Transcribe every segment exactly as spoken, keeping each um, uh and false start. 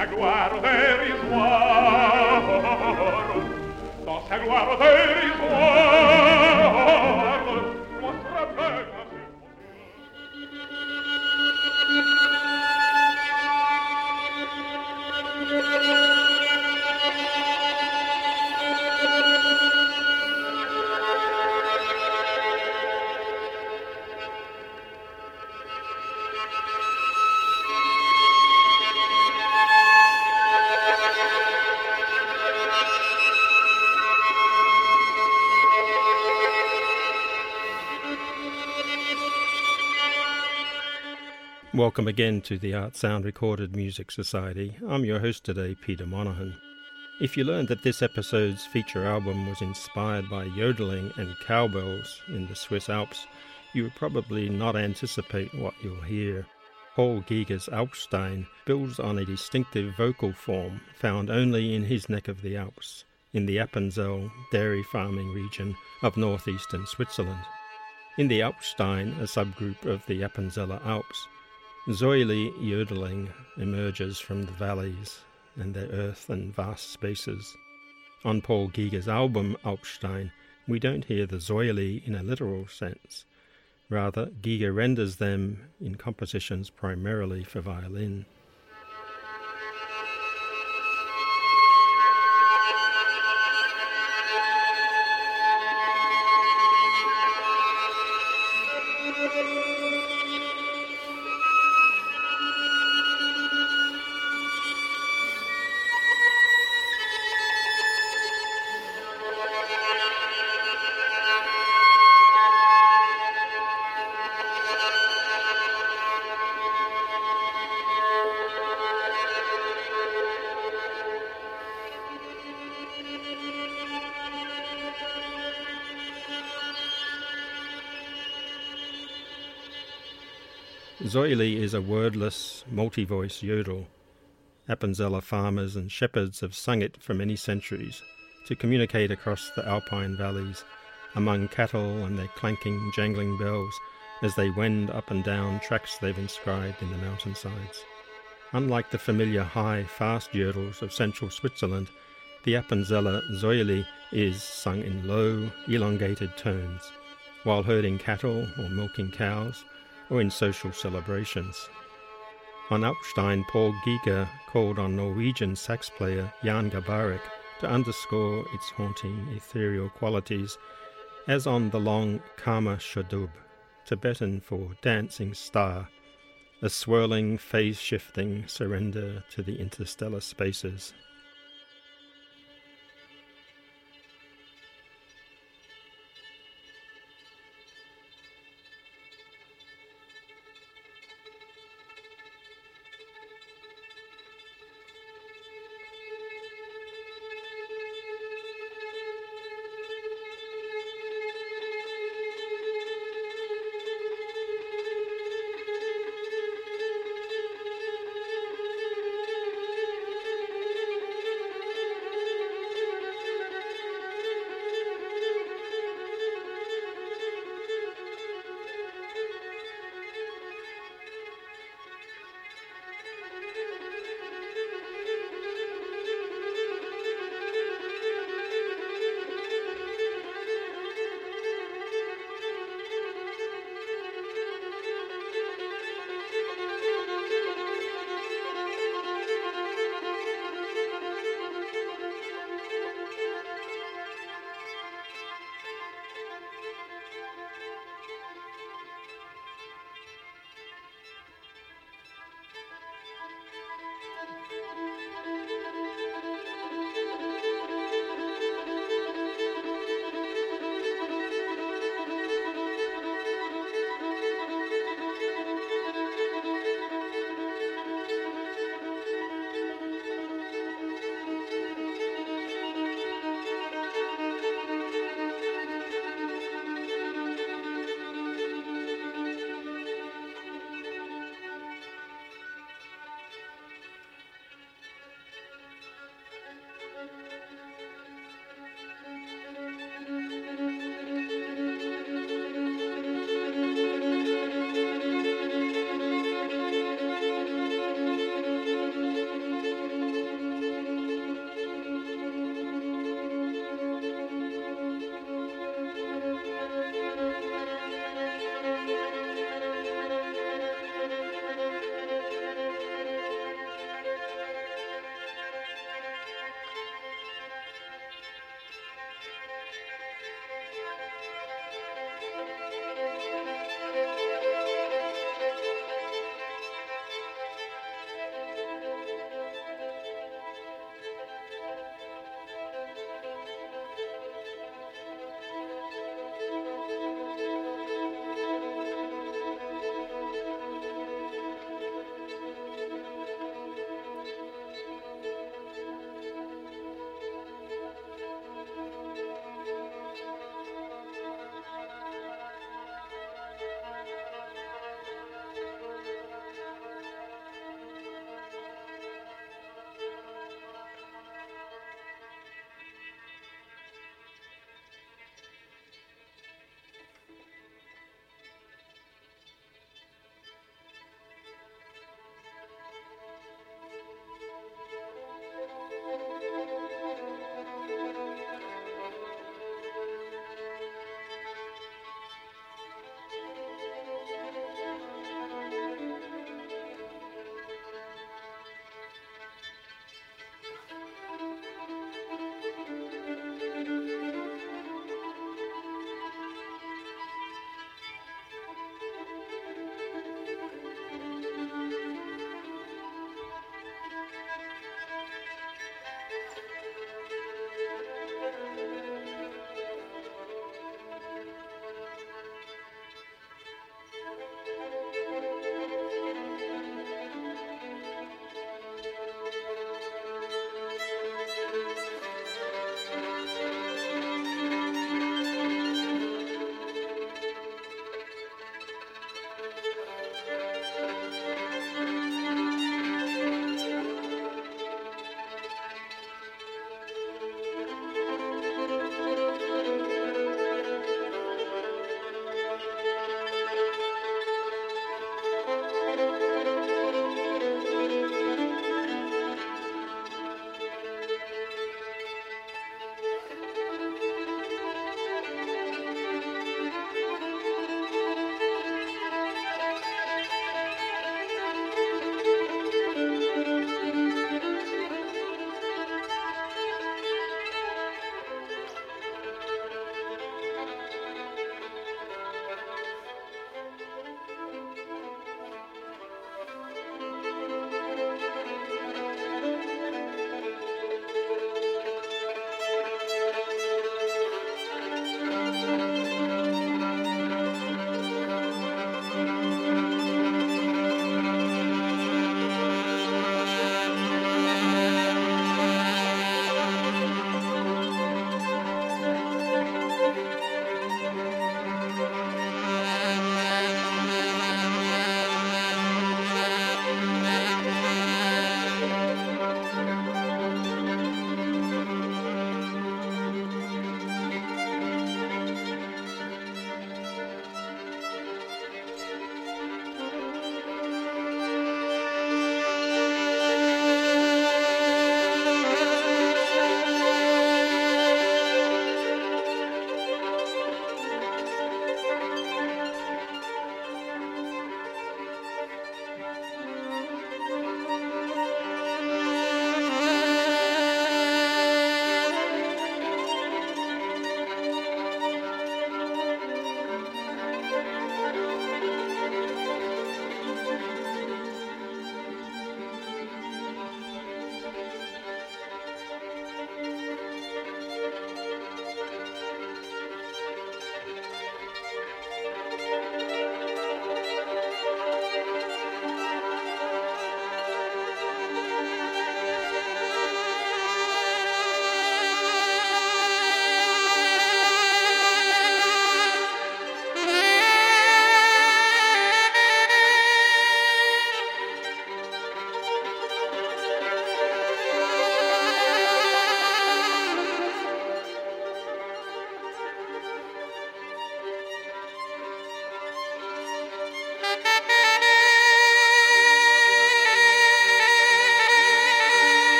saguaro derisoire, ton saguaro derisoire, mostra bella Welcome again to the Art Sound Recorded Music Society. I'm your host today, Peter Monaghan. If you learned that this episode's feature album was inspired by yodeling and cowbells in the Swiss Alps, you would probably not anticipate what you'll hear. Paul Giger's Alpstein builds on a distinctive vocal form found only in his neck of the Alps, in the Appenzell dairy farming region of northeastern Switzerland. In the Alpstein, a subgroup of the Appenzeller Alps, Zäuli yodeling emerges from the valleys and their earth and vast spaces. On Paul Giger's album Alpstein, we don't hear the Zäuli in a literal sense. Rather, Giger renders them in compositions primarily for violin. Zäuli is a wordless, multi-voice yodel. Appenzeller farmers and shepherds have sung it for many centuries to communicate across the alpine valleys, among cattle and their clanking, jangling bells as they wend up and down tracks they've inscribed in the mountainsides. Unlike the familiar high, fast yodels of central Switzerland, the Appenzeller Zäuli is sung in low, elongated tones, while herding cattle or milking cows, or in social celebrations. On Alpstein, Paul Giger called on Norwegian sax player Jan Garbarek to underscore its haunting, ethereal qualities, as on the long Kama Shadub, Tibetan for dancing star, a swirling, phase-shifting surrender to the interstellar spaces.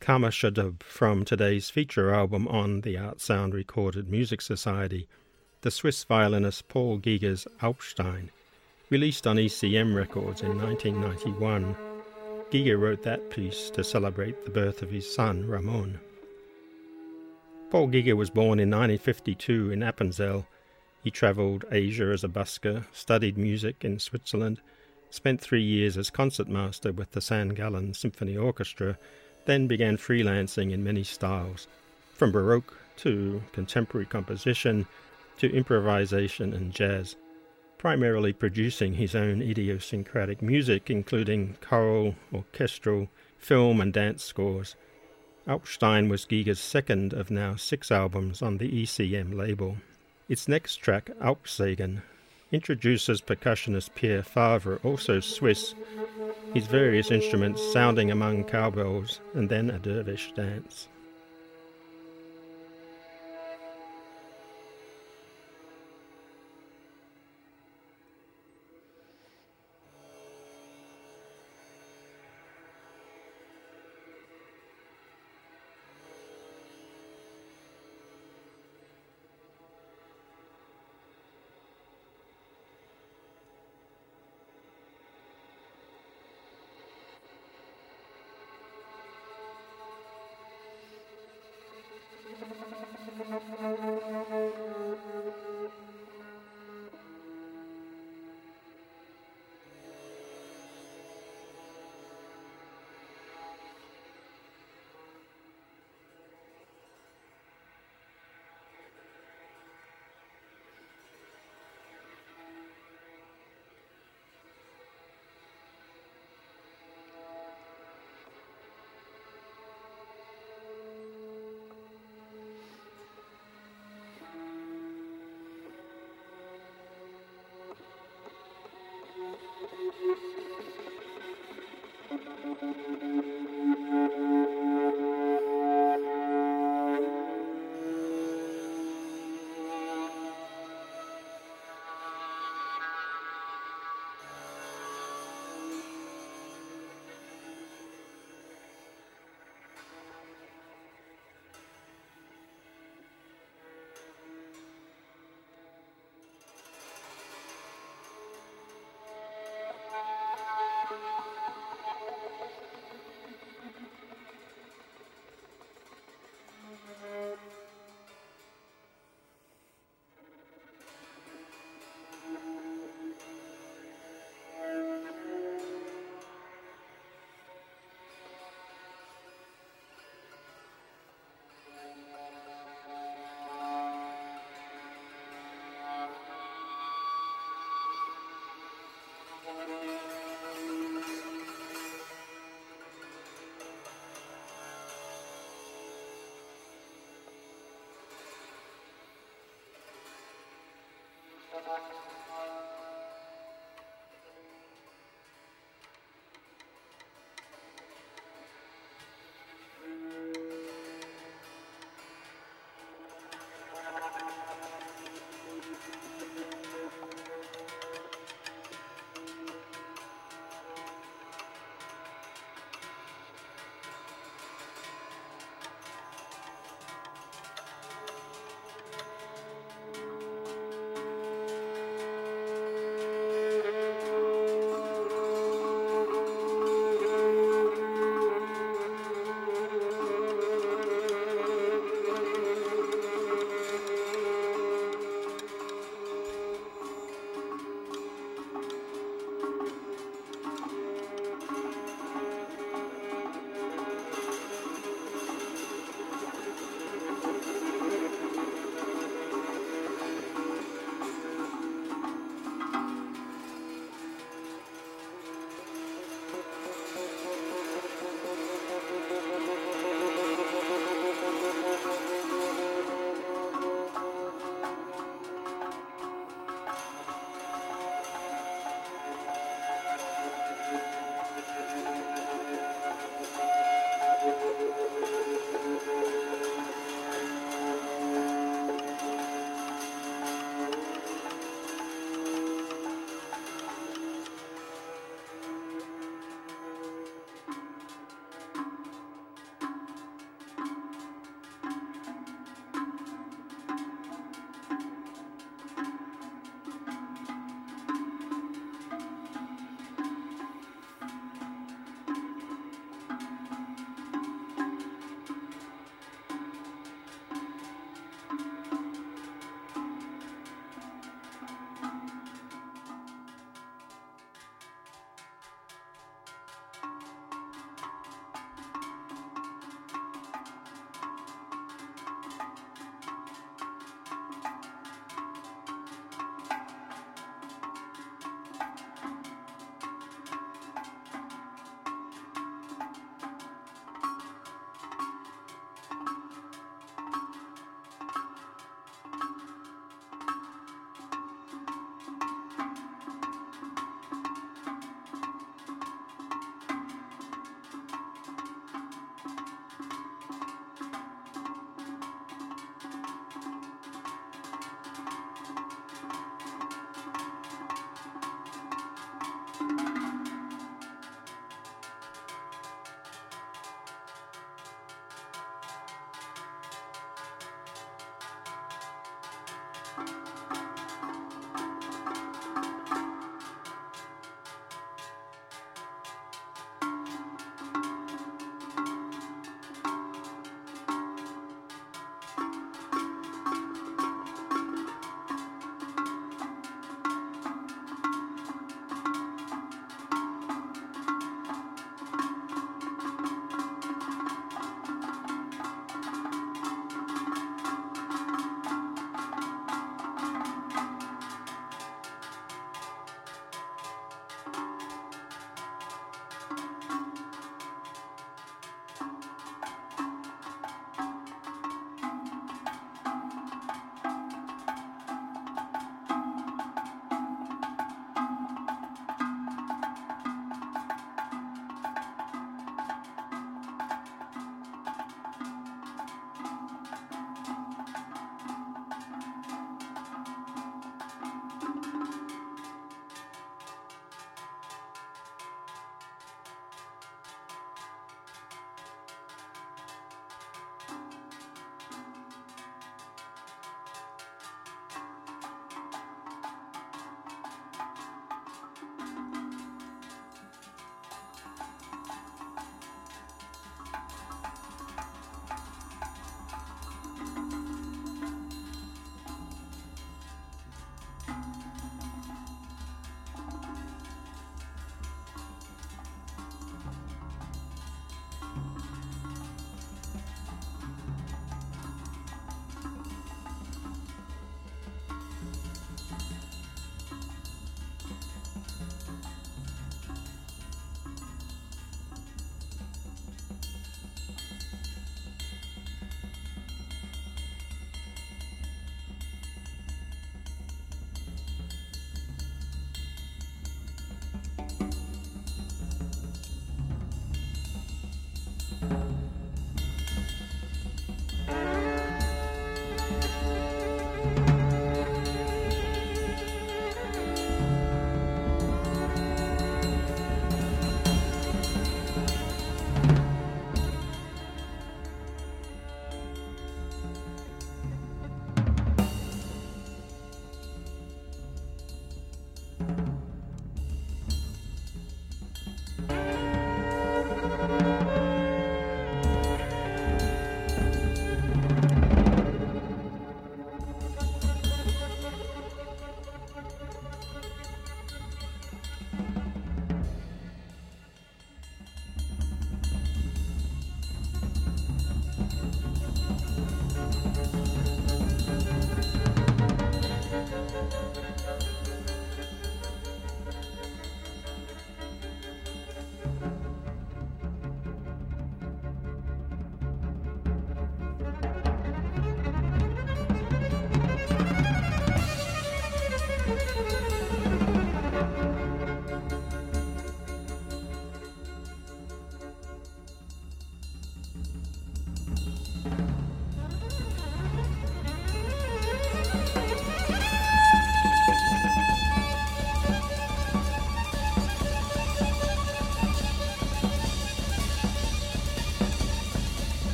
Karma-Shadub from today's feature album on the Art Sound Recorded Music Society, the Swiss violinist Paul Giger's Alpstein, released on E C M Records in nineteen ninety-one. Giger wrote that piece to celebrate the birth of his son, Ramon. Paul Giger was born in nineteen fifty-two in Appenzell. He travelled Asia as a busker, studied music in Switzerland, spent three years as concertmaster with the Saint Gallen Symphony Orchestra, then began freelancing in many styles, from Baroque to contemporary composition to improvisation and jazz, primarily producing his own idiosyncratic music, including choral, orchestral, film and dance scores. Alpstein was Giger's second of now six albums on the E C M label. Its next track, Alpsegen, introduces percussionist Pierre Favre, also Swiss, his various instruments sounding among cowbells and then a dervish dance.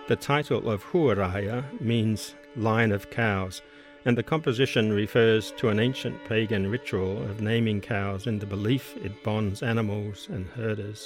The title of Huaraya means line of cows, and the composition refers to an ancient pagan ritual of naming cows in the belief it bonds animals and herders.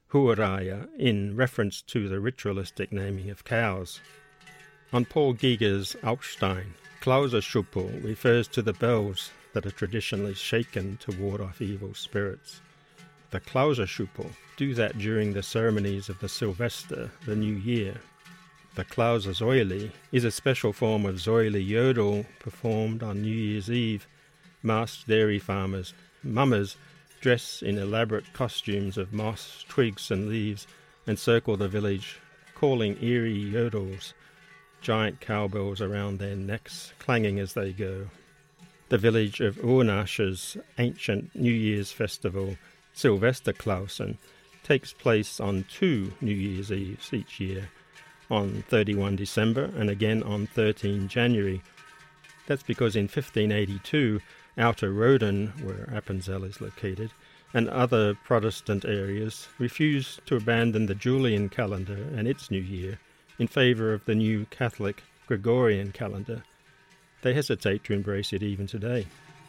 Huaraya, in reference to the ritualistic naming of cows. On Paul Giger's Augstein, Klauserschuppel refers to the bells that are traditionally shaken to ward off evil spirits. The Klauserschuppel do that during the ceremonies of the Sylvester, the New Year. The Klausersäule is a special form of Säule Yodel performed on New Year's Eve. Masked dairy farmers, mummers, dress in elaborate costumes of moss, twigs and leaves and circle the village, calling eerie yodels, giant cowbells around their necks, clanging as they go. The village of Uernascher's ancient New Year's festival, Silvesterklausen, takes place on two New Year's Eves each year, on thirty-first December and again on thirteenth January. That's because in fifteen eighty-two, Outer Roden, where Appenzell is located, and other Protestant areas refused to abandon the Julian calendar and its New Year in favour of the new Catholic Gregorian calendar. They hesitate to embrace it even today.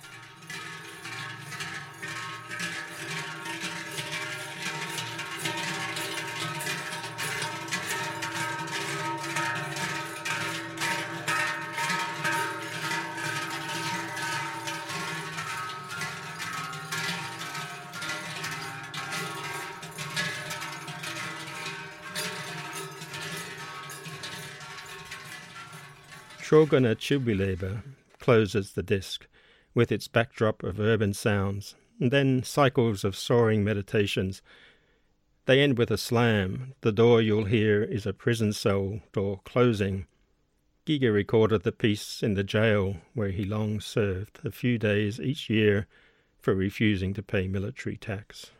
Trogener Jubiläber closes the disc with its backdrop of urban sounds, and then cycles of soaring meditations. They end with a slam. The door you'll hear is a prison cell door closing. Giger recorded the piece in the jail where he long served a few days each year for refusing to pay military tax.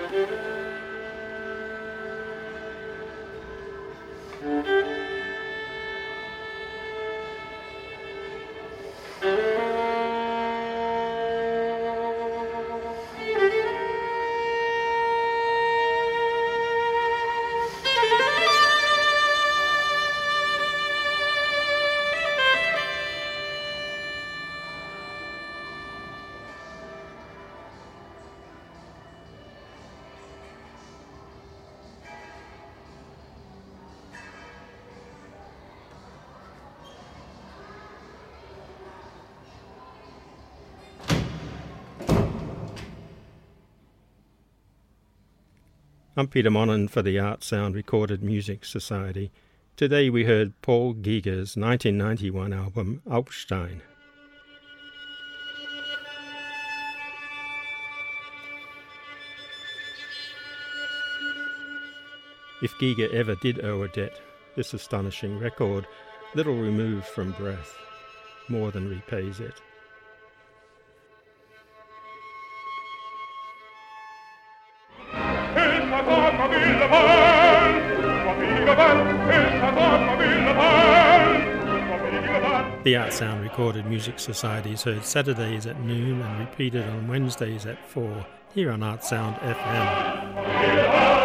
I'm Peter Monin for the Art Sound Recorded Music Society. Today we heard Paul Giger's nineteen ninety-one album Alpstein. If Giger ever did owe a debt, this astonishing record, little removed from breath, more than repays it. The Art Sound Recorded Music Society is heard Saturdays at noon and repeated on Wednesdays at four, here on Art Sound F M.